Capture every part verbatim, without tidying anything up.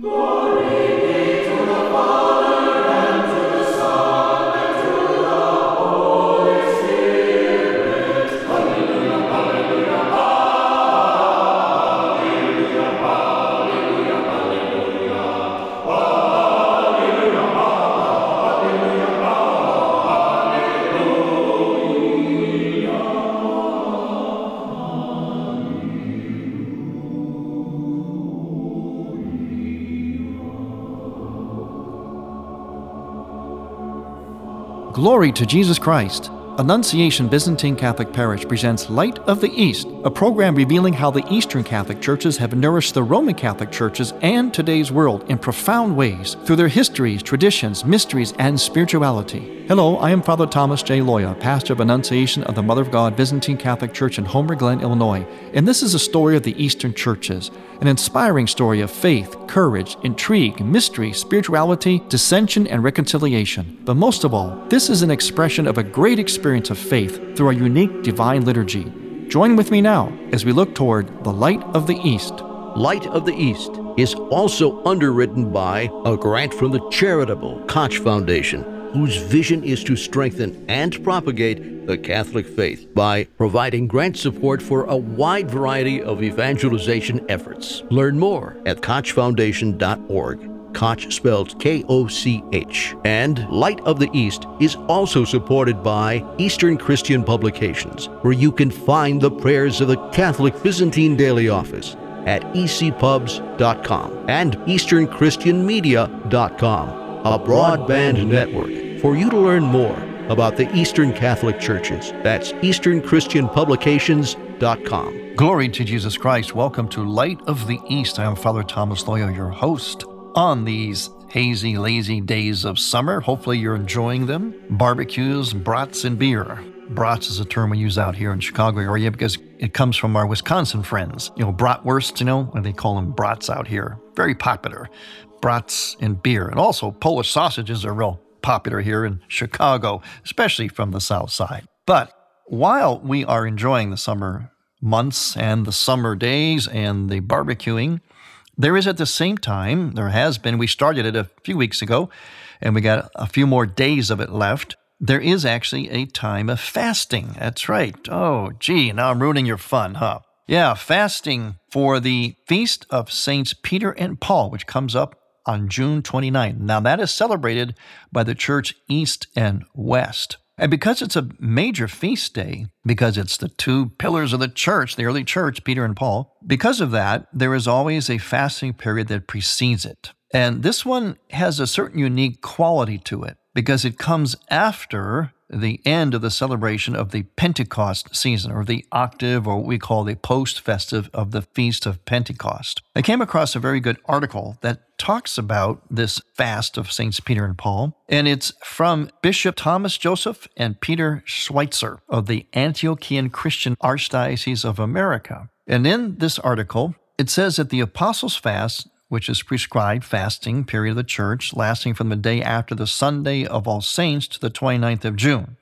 Glory to Jesus Christ. Annunciation Byzantine Catholic Parish presents Light of the East, a program revealing how the Eastern Catholic Churches have nourished the Roman Catholic Churches and today's world in profound ways through their histories, traditions, mysteries, and spirituality. Hello, I am Father Thomas J. Loya, pastor of Annunciation of the Mother of God Byzantine Catholic Church in Homer Glen, Illinois, and this is a story of the Eastern Churches, an inspiring story of faith, courage, intrigue, mystery, spirituality, dissension, and reconciliation. But most of all, this is an expression of a great experience of faith through a unique divine liturgy. Join with me now as we look toward the Light of the East. Light of the East is also underwritten by a grant from the charitable Koch Foundation, whose vision is to strengthen and propagate the Catholic faith by providing grant support for a wide variety of evangelization efforts. Learn more at koch foundation dot org. Koch spelled K O C H. And Light of the East is also supported by Eastern Christian Publications, where you can find the prayers of the Catholic Byzantine Daily Office at e c pubs dot com and eastern christian media dot com, a broadband network for you to learn more about the Eastern Catholic Churches. That's eastern christian publications dot com. Glory to Jesus Christ. Welcome to Light of the East. I am Father Thomas Loya, your host. On these hazy, lazy days of summer, hopefully you're enjoying them. Barbecues, brats, and beer. Brats is a term we use out here in Chicago area because it comes from our Wisconsin friends. You know, bratwurst, you know, and they call them brats out here. Very popular. Brats and beer. And also Polish sausages are real popular here in Chicago, especially from the south side. But while we are enjoying the summer months and the summer days and the barbecuing, there is at the same time, there has been, we started it a few weeks ago, and we got a few more days of it left. There is actually a time of fasting. That's right. Oh, gee, now I'm ruining your fun, huh? Yeah, fasting for the Feast of Saints Peter and Paul, which comes up on June twenty-ninth. Now, that is celebrated by the Church East and West. And because it's a major feast day, because it's the two pillars of the church, the early church, Peter and Paul, because of that, there is always a fasting period that precedes it. And this one has a certain unique quality to it because it comes after the end of the celebration of the Pentecost season, or the octave, or what we call the post-festive of the Feast of Pentecost. I came across a very good article that talks about this fast of Saints Peter and Paul, and it's from Bishop Thomas Joseph and Peter Schweitzer of the Antiochian Christian Archdiocese of America. And in this article, it says that the Apostles' Fast, which is prescribed fasting period of the church, lasting from the day after the Sunday of All Saints to the twenty-ninth of June.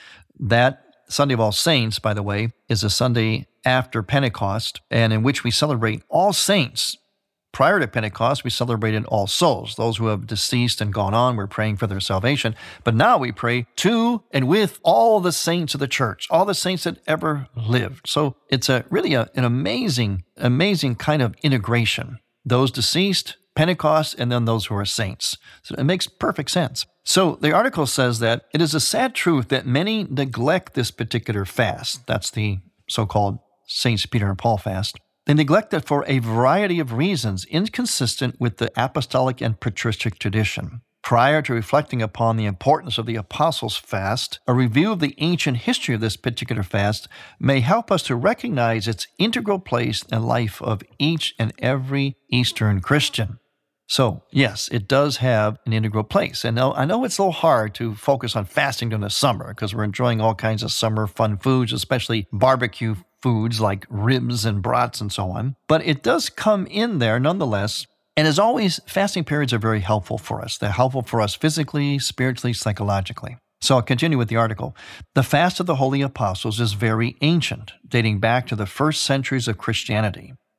That Sunday of All Saints, by the way, is a Sunday after Pentecost, and in which we celebrate all saints. Prior to Pentecost, we celebrated all souls. Those who have deceased and gone on, we're praying for their salvation. But now we pray to and with all the saints of the church, all the saints that ever lived. So it's a really a, an amazing, amazing kind of integration. Those deceased, Pentecost, and then those who are saints. So it makes perfect sense. So the article says that it is a sad truth that many neglect this particular fast. That's the so-called Saints Peter and Paul fast. They neglect it for a variety of reasons inconsistent with the apostolic and patristic tradition. Prior to reflecting upon the importance of the Apostles' Fast, a review of the ancient history of this particular fast may help us to recognize its integral place in the life of each and every Eastern Christian. So, yes, it does have an integral place. And now, I know it's a little hard to focus on fasting during the summer because we're enjoying all kinds of summer fun foods, especially barbecue foods like ribs and brats and so on. But it does come in there nonetheless. And as always, fasting periods are very helpful for us. They're helpful for us physically, spiritually, psychologically. So I'll continue with the article. The fast of the Holy Apostles is very ancient, dating back to the first centuries of Christianity.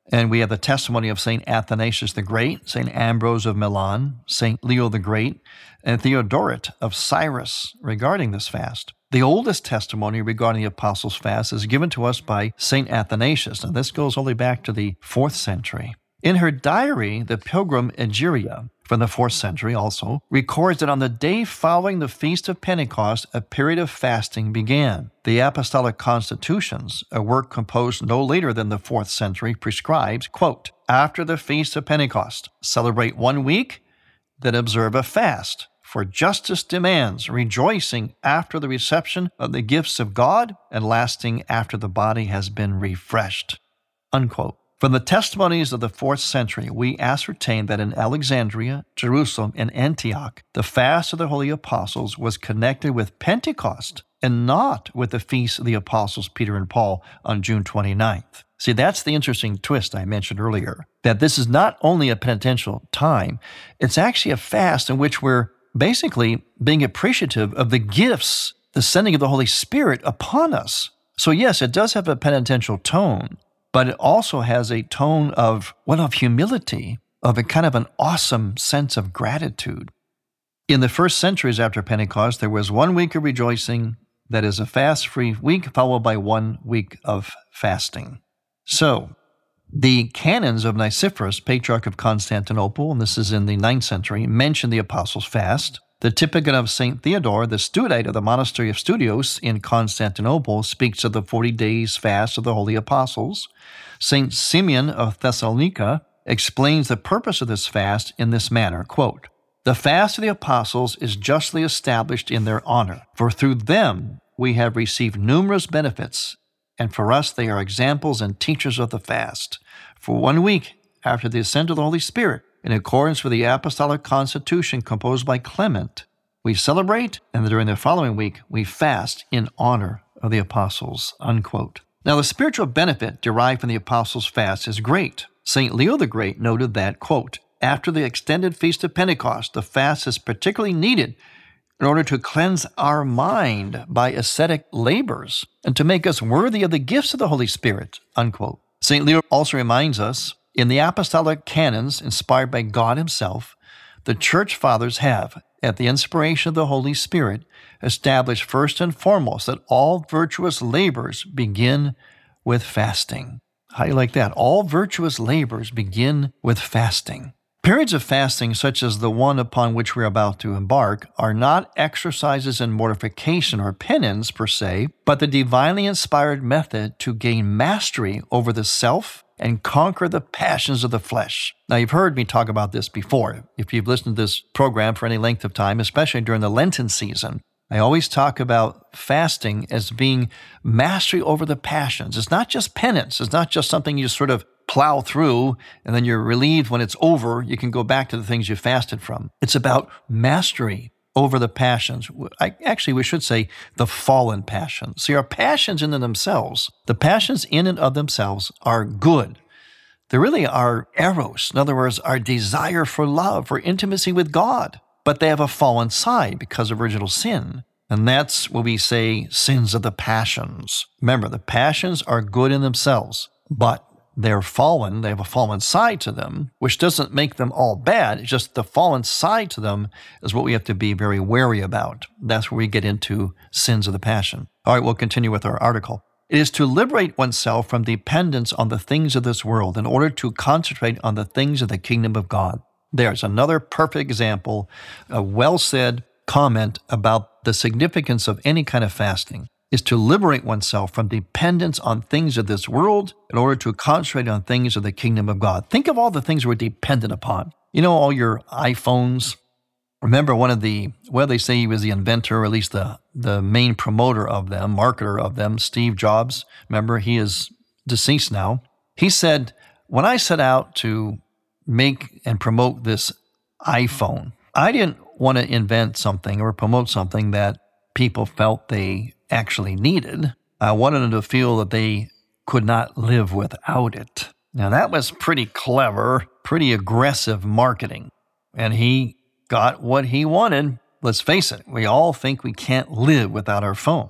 And we have the testimony of Saint Athanasius the Great, Saint Ambrose of Milan, Saint Leo the Great, and Theodoret of Cyrus regarding this fast. The oldest testimony regarding the Apostles' fast is given to us by Saint Athanasius, and this goes all the way back to the fourth century. In her diary, the pilgrim Egeria, from the fourth century also, records that on the day following the Feast of Pentecost, a period of fasting began. The Apostolic Constitutions, a work composed no later than the fourth century, prescribes, quote, after the Feast of Pentecost, celebrate one week, then observe a fast. For justice demands rejoicing after the reception of the gifts of God and lasting after the body has been refreshed. Unquote. From the testimonies of the fourth century, we ascertain that in Alexandria, Jerusalem, and Antioch, the fast of the Holy Apostles was connected with Pentecost and not with the feast of the Apostles Peter and Paul on June twenty-ninth. See, that's the interesting twist I mentioned earlier, that this is not only a penitential time, it's actually a fast in which we're basically being appreciative of the gifts, the sending of the Holy Spirit upon us. So yes, it does have a penitential tone, but it also has a tone of, well, of humility, of a kind of an awesome sense of gratitude. In the first centuries after Pentecost, there was one week of rejoicing, that is a fast-free week, followed by one week of fasting. So, the canons of Nicephorus, Patriarch of Constantinople, and this is in the ninth century, mention the Apostles' fast. The Typicon of Saint Theodore, the studite of the monastery of Studios in Constantinople, speaks of the forty days fast of the Holy Apostles. Saint Simeon of Thessalonica explains the purpose of this fast in this manner, quote, the fast of the Apostles is justly established in their honor, for through them we have received numerous benefits, and for us they are examples and teachers of the fast. For one week after the ascent of the Holy Spirit, in accordance with the Apostolic Constitution composed by Clement, we celebrate, and during the following week, we fast in honor of the Apostles, unquote. Now, the spiritual benefit derived from the Apostles' fast is great. Saint Leo the Great noted that, quote, after the extended Feast of Pentecost, the fast is particularly needed in order to cleanse our mind by ascetic labors and to make us worthy of the gifts of the Holy Spirit, unquote. Saint Leo also reminds us, in the apostolic canons inspired by God himself, the Church Fathers have, at the inspiration of the Holy Spirit, established first and foremost that all virtuous labors begin with fasting. How do you like that? All virtuous labors begin with fasting. Periods of fasting, such as the one upon which we are about to embark, are not exercises in mortification or penance per se, but the divinely inspired method to gain mastery over the self and conquer the passions of the flesh. Now, you've heard me talk about this before. If you've listened to this program for any length of time, especially during the Lenten season, I always talk about fasting as being mastery over the passions. It's not just penance. It's not just something you sort of plow through and then you're relieved when it's over. You can go back to the things you fasted from. It's about mastery over the passions. I, actually, we should say the fallen passions. See, our passions in and themselves, the passions in and of themselves are good. They really are eros. In other words, our desire for love, for intimacy with God. But they have a fallen side because of original sin. And that's what we say sins of the passions. Remember, the passions are good in themselves, but they're fallen. They have a fallen side to them, which doesn't make them all bad. It's just the fallen side to them is what we have to be very wary about. That's where we get into sins of the passion. All right, we'll continue with our article. It is to liberate oneself from dependence on the things of this world in order to concentrate on the things of the kingdom of God. There's another perfect example, a well-said comment about the significance of any kind of fasting, is to liberate oneself from dependence on things of this world in order to concentrate on things of the kingdom of God. Think of all the things we're dependent upon. You know, all your iPhones. Remember one of the, well, they say he was the inventor, or at least the, the main promoter of them, marketer of them, Steve Jobs. Remember, he is deceased now. He said, when I set out to make and promote this iPhone, I didn't want to invent something or promote something that people felt they actually needed. I wanted them to feel that they could not live without it. Now, that was pretty clever, pretty aggressive marketing. And he got what he wanted. Let's face it, we all think we can't live without our phones.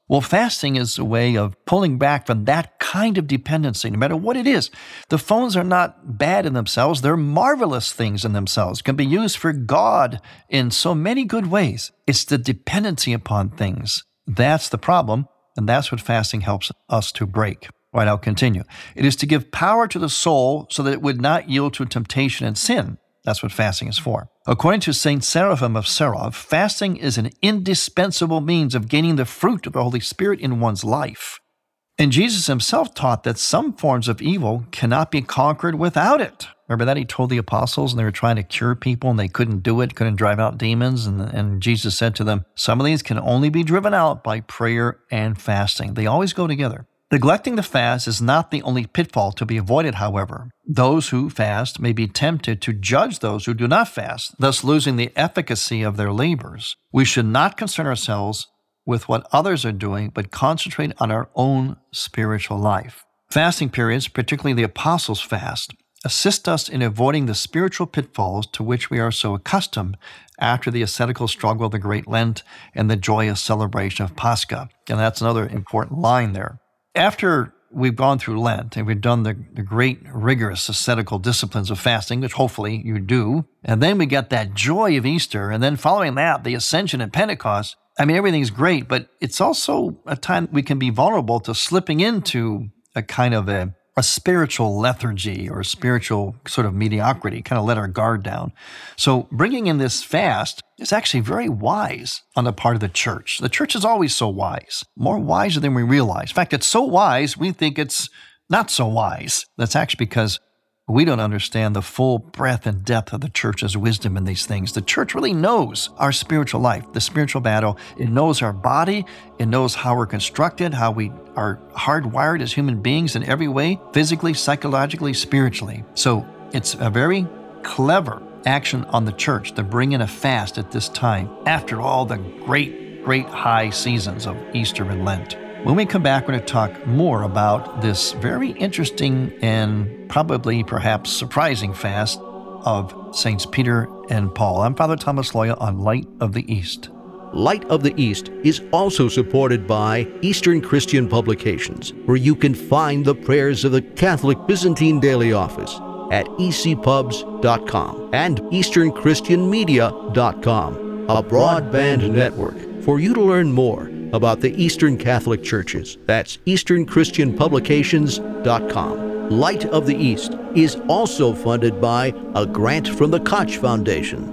Well, fasting is a way of pulling back from that kind of dependency, no matter what it is. The phones are not bad in themselves. They're marvelous things in themselves, can be used for God in so many good ways. It's the dependency upon things. That's the problem, and that's what fasting helps us to break. All right, I'll continue. It is to give power to the soul so that it would not yield to temptation and sin. That's what fasting is for. According to Saint Seraphim of Sarov, fasting is an indispensable means of gaining the fruit of the Holy Spirit in one's life. And Jesus himself taught that some forms of evil cannot be conquered without it. Remember that? He told the apostles, and they were trying to cure people, and they couldn't do it, couldn't drive out demons. And, and Jesus said to them, some of these can only be driven out by prayer and fasting. They always go together. Neglecting the fast is not the only pitfall to be avoided, however. Those who fast may be tempted to judge those who do not fast, thus losing the efficacy of their labors. We should not concern ourselves with what others are doing, but concentrate on our own spiritual life. Fasting periods, particularly the Apostles' fast, assist us in avoiding the spiritual pitfalls to which we are so accustomed after the ascetical struggle of the Great Lent and the joyous celebration of Pascha. And that's another important line there. After we've gone through Lent and we've done the, the great rigorous ascetical disciplines of fasting, which hopefully you do, and then we get that joy of Easter, and then following that, the Ascension and Pentecost, I mean, everything's great, but it's also a time we can be vulnerable to slipping into a kind of a, a spiritual lethargy or a spiritual sort of mediocrity, kind of let our guard down. So bringing in this fast is actually very wise on the part of the church. The church is always so wise, more wiser than we realize. In fact, it's so wise, we think it's not so wise. That's actually because we don't understand the full breadth and depth of the church's wisdom in these things. The church really knows our spiritual life, the spiritual battle. It knows our body. It knows how we're constructed, how we are hardwired as human beings in every way, physically, psychologically, spiritually. So it's a very clever action on the church to bring in a fast at this time after all the great, great high seasons of Easter and Lent. When we come back, we're going to talk more about this very interesting and probably perhaps surprising fast of Saints Peter and Paul. I'm Father Thomas Loya on Light of the East. Light of the East is also supported by Eastern Christian Publications, where you can find the prayers of the Catholic Byzantine Daily Office at e c pubs dot com and eastern christian media dot com, a broadband network for you to learn more about the Eastern Catholic Churches. That's eastern christian publications dot com. Light of the East is also funded by a grant from the Koch Foundation.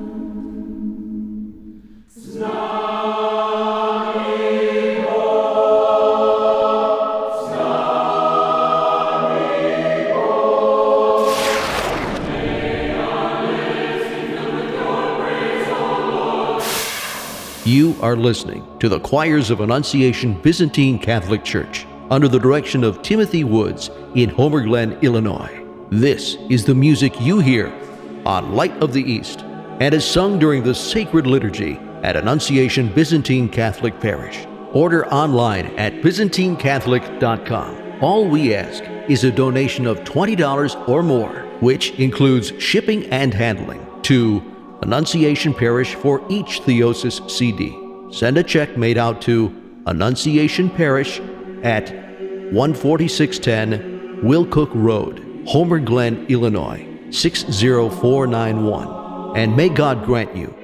You are listening to the Choirs of Annunciation Byzantine Catholic Church under the direction of Timothy Woods in Homer Glen, Illinois. This is the music you hear on Light of the East and is sung during the sacred liturgy at Annunciation Byzantine Catholic Parish. Order online at byzantine catholic dot com. All we ask is a donation of twenty dollars or more, which includes shipping and handling, to Annunciation Parish for each Theosis C D. Send a check made out to Annunciation Parish at one forty-six ten Wilcook Road, Homer Glen, Illinois, six zero four nine one. And may God grant you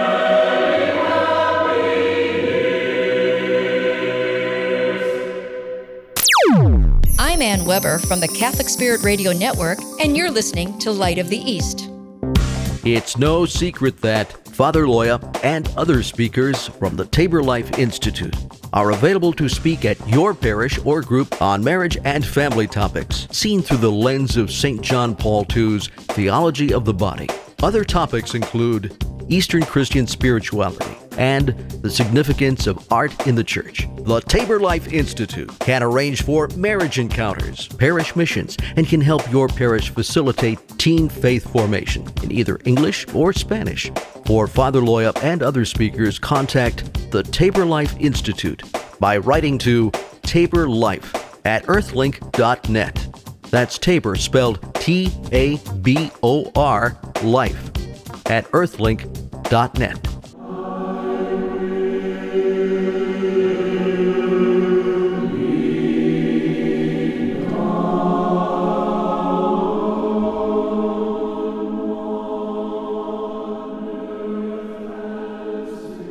I'm Ann Weber from the Catholic Spirit Radio Network, and you're listening to Light of the East. It's no secret that Father Loya and other speakers from the Tabor Life Institute are available to speak at your parish or group on marriage and family topics, seen through the lens of Saint John Paul the Second's Theology of the Body. Other topics include Eastern Christian spirituality and the significance of art in the church. The Tabor Life Institute can arrange for marriage encounters, parish missions, and can help your parish facilitate teen faith formation in either English or Spanish. For Father Loya and other speakers, contact the Tabor Life Institute by writing to Tabor Life at earthlink dot net. That's Tabor spelled T A B O R, life, at earthlink dot net.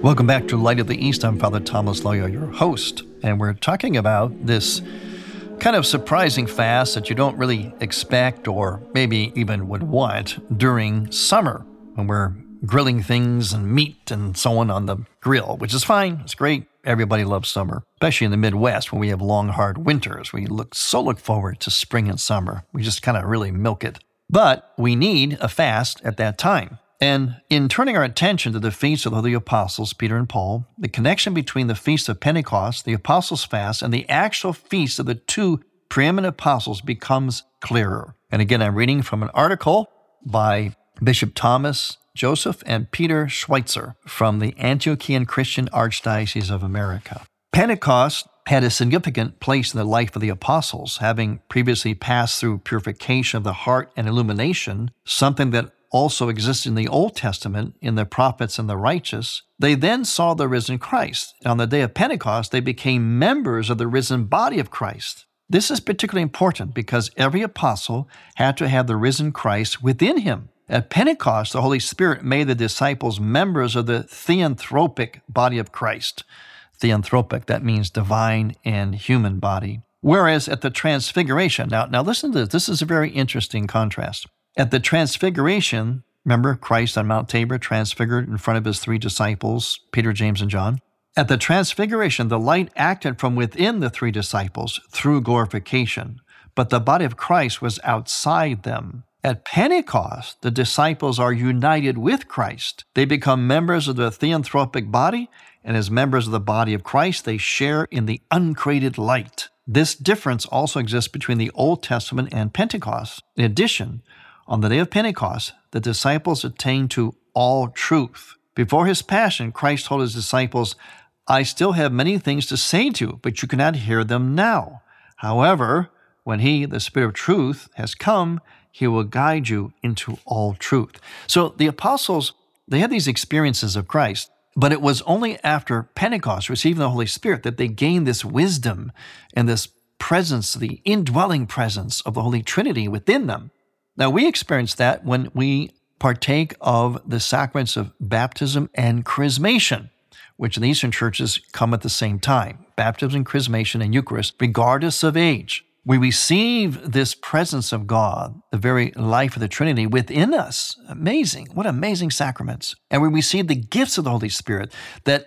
Welcome back to Light of the East. I'm Father Thomas Loyo, your host, and we're talking about this kind of surprising fast that you don't really expect or maybe even would want during summer when we're grilling things and meat and so on on the grill, which is fine. It's great. Everybody loves summer, especially in the Midwest when we have long, hard winters. We look so look forward to spring and summer. We just kind of really milk it. But we need a fast at that time. And in turning our attention to the feasts of the Holy Apostles, Peter and Paul, the connection between the Feast of Pentecost, the Apostles' Fast, and the actual feast of the two preeminent apostles becomes clearer. And again, I'm reading from an article by Bishop Thomas Joseph and Peter Schweitzer from the Antiochian Christian Archdiocese of America. Pentecost had a significant place in the life of the apostles, having previously passed through purification of the heart and illumination, something that also existed in the Old Testament in the prophets and the righteous. They then saw the risen Christ. On the day of Pentecost, they became members of the risen body of Christ. This is particularly important because every apostle had to have the risen Christ within him. At Pentecost, the Holy Spirit made the disciples members of the theanthropic body of Christ. Theanthropic, that means divine and human body. Whereas at the Transfiguration, now, now listen to this, this is a very interesting contrast. At the Transfiguration, remember Christ on Mount Tabor transfigured in front of his three disciples, Peter, James, and John? At the Transfiguration, the light acted from within the three disciples through glorification, but the body of Christ was outside them. At Pentecost, the disciples are united with Christ. They become members of the theanthropic body, and as members of the body of Christ, they share in the uncreated light. This difference also exists between the Old Testament and Pentecost. In addition, on the day of Pentecost, the disciples attained to all truth. Before his passion, Christ told his disciples, "I still have many things to say to you, but you cannot hear them now. However, when he, the Spirit of truth, has come, he will guide you into all truth." So the apostles, they had these experiences of Christ, but it was only after Pentecost, receiving the Holy Spirit, that they gained this wisdom and this presence, the indwelling presence of the Holy Trinity within them. Now, we experience that when we partake of the sacraments of baptism and chrismation, which in the Eastern churches come at the same time. Baptism, chrismation, and Eucharist, regardless of age. We receive this presence of God, the very life of the Trinity within us. Amazing. What amazing sacraments. And we receive the gifts of the Holy Spirit that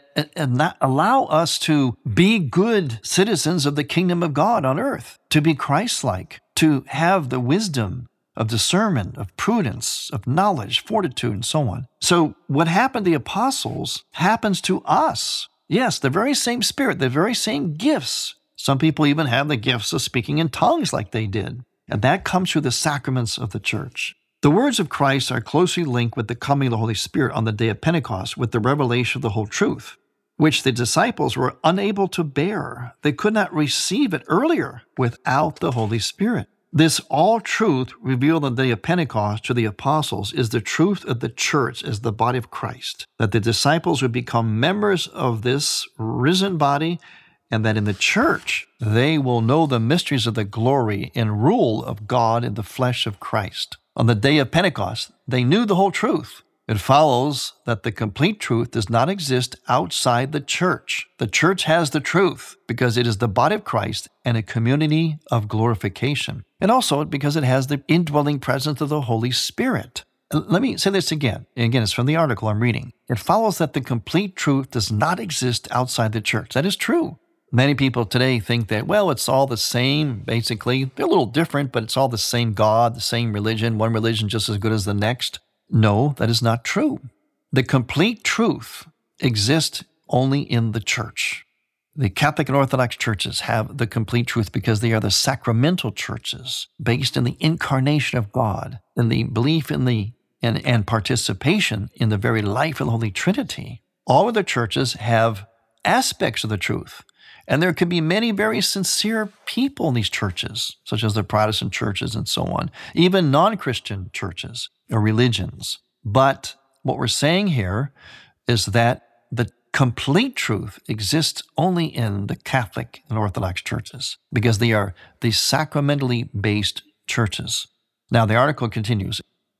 allow us to be good citizens of the kingdom of God on earth, to be Christ-like, to have the wisdom of discernment, of prudence, of knowledge, fortitude, and so on. So what happened to the apostles happens to us. Yes, the very same Spirit, the very same gifts. Some people even have the gifts of speaking in tongues like they did. And that comes through the sacraments of the church. The words of Christ are closely linked with the coming of the Holy Spirit on the day of Pentecost with the revelation of the whole truth, which the disciples were unable to bear. They could not receive it earlier without the Holy Spirit. This all truth revealed on the day of Pentecost to the apostles is the truth of the church as the body of Christ, that the disciples would become members of this risen body, and that in the church they will know the mysteries of the glory and rule of God in the flesh of Christ. On the day of Pentecost, they knew the whole truth. It follows that the complete truth does not exist outside the church. The church has the truth because it is the body of Christ and a community of glorification. And also because it has the indwelling presence of the Holy Spirit. Let me say this again. And again, it's from the article I'm reading. It follows that the complete truth does not exist outside the church. That is true. Many people today think that, well, it's all the same, basically. They're a little different, but it's all the same God, the same religion, one religion just as good as the next. No, that is not true. The complete truth exists only in the church. The Catholic and Orthodox churches have the complete truth because they are the sacramental churches based in the incarnation of God and the belief in the and, and participation in the very life of the Holy Trinity. All other churches have aspects of the truth. And there can be many very sincere people in these churches, such as the Protestant churches and so on, even non-Christian churches or religions. But what we're saying here is that the complete truth exists only in the Catholic and Orthodox churches because they are the sacramentally based churches. Now, the article continues.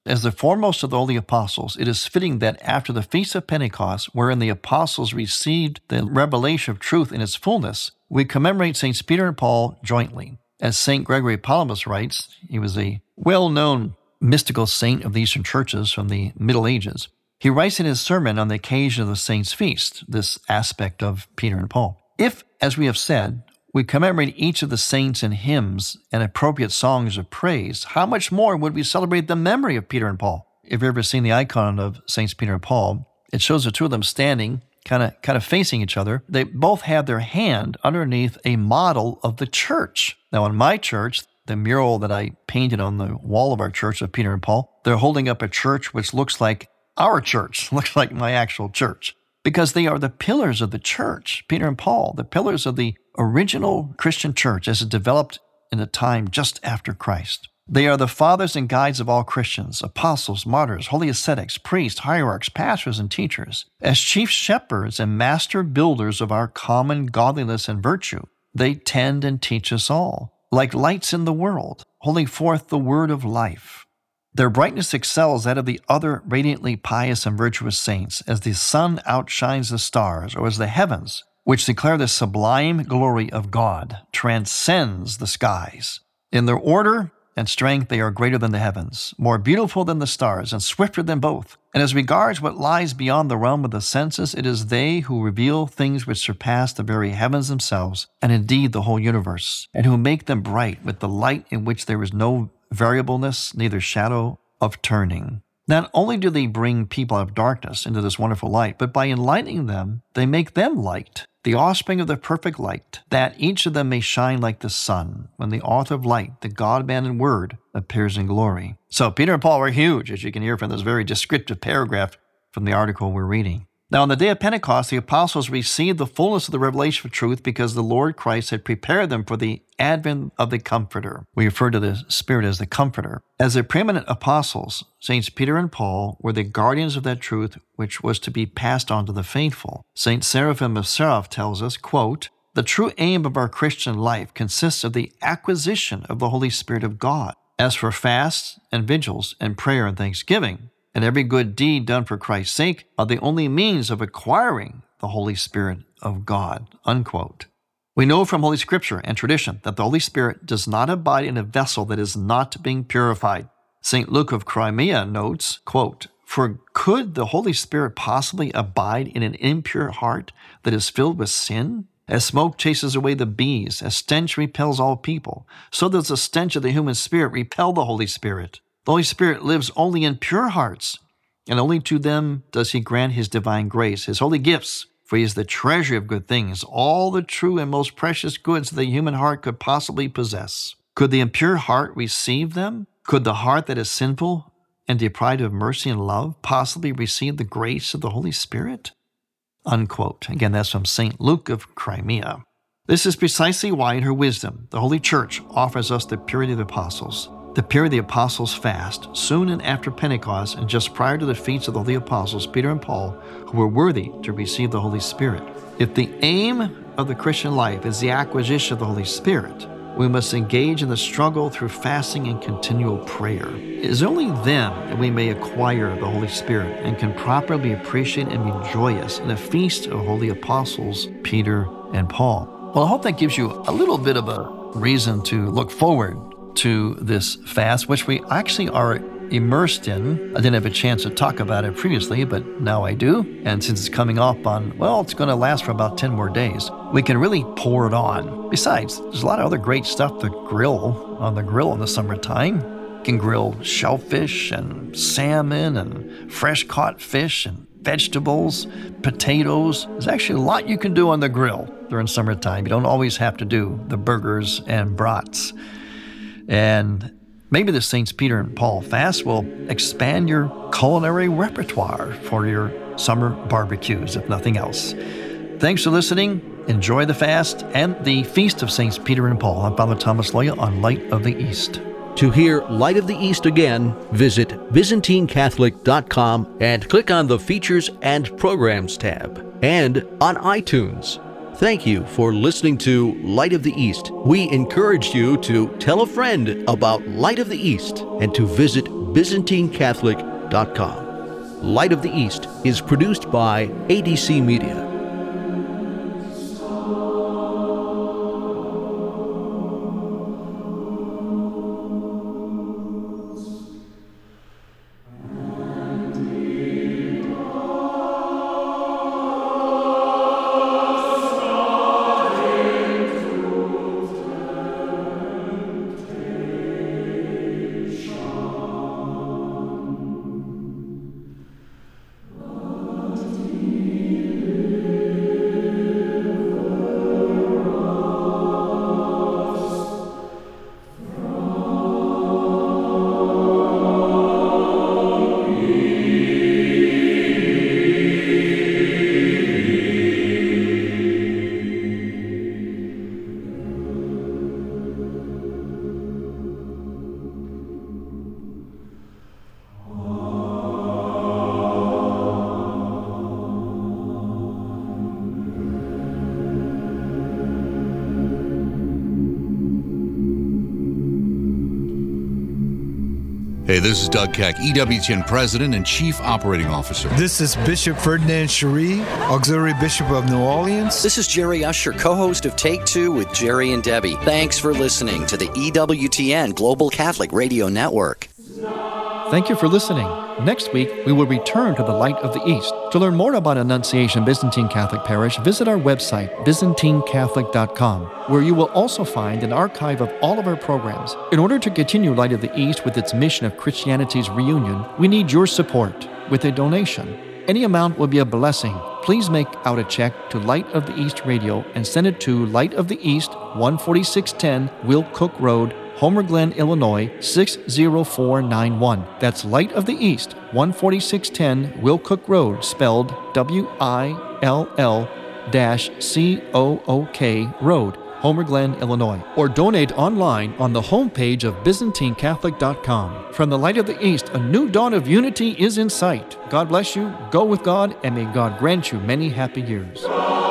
As the foremost of the holy apostles, it is fitting that after the Feast of Pentecost, wherein the apostles received the revelation of truth in its fullness, we commemorate Saints Peter and Paul jointly. As Saint Gregory Palamas writes, he was a well-known mystical saint of the Eastern churches from the Middle Ages. He writes in his sermon on the occasion of the Saints' Feast, this aspect of Peter and Paul. If, as we have said, we commemorate each of the saints in hymns and appropriate songs of praise, how much more would we celebrate the memory of Peter and Paul? If you've ever seen the icon of Saints Peter and Paul, it shows the two of them standing, kind of kind of facing each other. They both have their hand underneath a model of the church. Now, in my church, the mural that I painted on the wall of our church of Peter and Paul, they're holding up a church which looks like our church, looks like my actual church, because they are the pillars of the church, Peter and Paul, the pillars of the original Christian church as it developed in the time just after Christ. They are the fathers and guides of all Christians, apostles, martyrs, holy ascetics, priests, hierarchs, pastors, and teachers. As chief shepherds and master builders of our common godliness and virtue, they tend and teach us all, like lights in the world, holding forth the word of life. Their brightness excels that of the other radiantly pious and virtuous saints, as the sun outshines the stars, or as the heavens, which declare the sublime glory of God, transcends the skies. In their order and strength they are greater than the heavens, more beautiful than the stars, and swifter than both. And as regards what lies beyond the realm of the senses, it is they who reveal things which surpass the very heavens themselves, and indeed the whole universe, and who make them bright with the light in which there is no variableness, neither shadow of turning. Not only do they bring people out of darkness into this wonderful light, but by enlightening them, they make them light, the offspring of the perfect light, that each of them may shine like the sun, when the author of light, the God-man and Word, appears in glory. So Peter and Paul were huge, as you can hear from this very descriptive paragraph from the article we're reading. Now, on the day of Pentecost, the apostles received the fullness of the revelation of truth because the Lord Christ had prepared them for the advent of the Comforter. We refer to the Spirit as the Comforter. As the preeminent apostles, Saints Peter and Paul were the guardians of that truth which was to be passed on to the faithful. Saint Seraphim of Seraph tells us, quote, "The true aim of our Christian life consists of the acquisition of the Holy Spirit of God. As for fasts and vigils and prayer and thanksgiving, and every good deed done for Christ's sake are the only means of acquiring the Holy Spirit of God," unquote. We know from Holy Scripture and tradition that the Holy Spirit does not abide in a vessel that is not being purified. Saint Luke of Crimea notes, quote, "For could the Holy Spirit possibly abide in an impure heart that is filled with sin? As smoke chases away the bees, as stench repels all people, so does the stench of the human spirit repel the Holy Spirit. The Holy Spirit lives only in pure hearts, and only to them does he grant his divine grace, his holy gifts, for he is the treasury of good things, all the true and most precious goods the human heart could possibly possess. Could the impure heart receive them? Could the heart that is sinful and deprived of mercy and love possibly receive the grace of the Holy Spirit?" Unquote. Again, that's from Saint Luke of Crimea. This is precisely why in her wisdom, the Holy Church offers us the purity of the apostles. The period of the apostles' fast, soon and after Pentecost, and just prior to the feats of the holy apostles, Peter and Paul, who were worthy to receive the Holy Spirit. If the aim of the Christian life is the acquisition of the Holy Spirit, we must engage in the struggle through fasting and continual prayer. It is only then that we may acquire the Holy Spirit and can properly appreciate and be joyous in the feast of holy apostles, Peter and Paul. Well, I hope that gives you a little bit of a reason to look forward to this fast, which we actually are immersed in. I didn't have a chance to talk about it previously, but now I do. And since it's coming up on, well, it's going to last for about ten more days, we can really pour it on. Besides, there's a lot of other great stuff to grill on the grill in the summertime. You can grill shellfish and salmon and fresh caught fish and vegetables, potatoes. There's actually a lot you can do on the grill during summertime. You don't always have to do the burgers and brats. And maybe the Saints Peter and Paul fast will expand your culinary repertoire for your summer barbecues, if nothing else. Thanks for listening. Enjoy the fast and the Feast of Saints Peter and Paul. I'm Father Thomas Loya on Light of the East. To hear Light of the East again, visit Byzantine Catholic dot com and click on the Features and Programs tab, and on iTunes. Thank you for listening to Light of the East. We encourage you to tell a friend about Light of the East and to visit byzantine catholic dot com. Light of the East is produced by A D C Media. Hey, this is Doug Keck, E W T N President and Chief Operating Officer. This is Bishop Ferdinand Cherie, Auxiliary Bishop of New Orleans. This is Jerry Usher, co-host of Take Two with Jerry and Debbie. Thanks for listening to the E W T N Global Catholic Radio Network. Thank you for listening. Next week, we will return to the Light of the East. To learn more about Annunciation Byzantine Catholic Parish, visit our website, byzantine catholic dot com, where you will also find an archive of all of our programs. In order to continue Light of the East with its mission of Christianity's reunion, we need your support with a donation. Any amount will be a blessing. Please make out a check to Light of the East Radio and send it to Light of the East, one forty-six ten Will Cook Road, Homer Glen, Illinois, six zero four nine one. That's Light of the East, one forty-six ten Will Cook Road, spelled W I L L C O O K Road, Homer Glen, Illinois. Or donate online on the homepage of byzantine catholic dot com. From the Light of the East, a new dawn of unity is in sight. God bless you, go with God, and may God grant you many happy years.